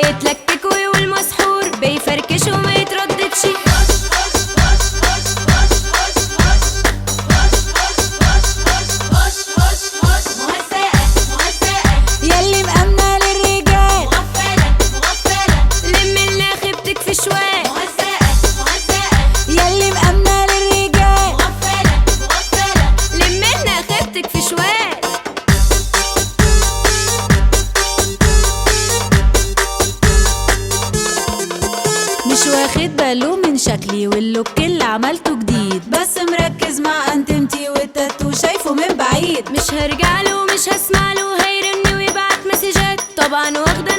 بيتلكك ويقول مسحور، بيفركش وما يترددش. ياللي مأمنة للرجال لم لنا خيبتك في شوال. ياللي مأمنة للرجال لم لنا خيبتك في شوال. مش واخد باله من شكلي واللوك اللي عملته جديد، بس مركز مع انتمتي والتاتو شايفه من بعيد. مش هرجعله ومش هسمعله، هيرن ويبعت مسجات طبعا واخده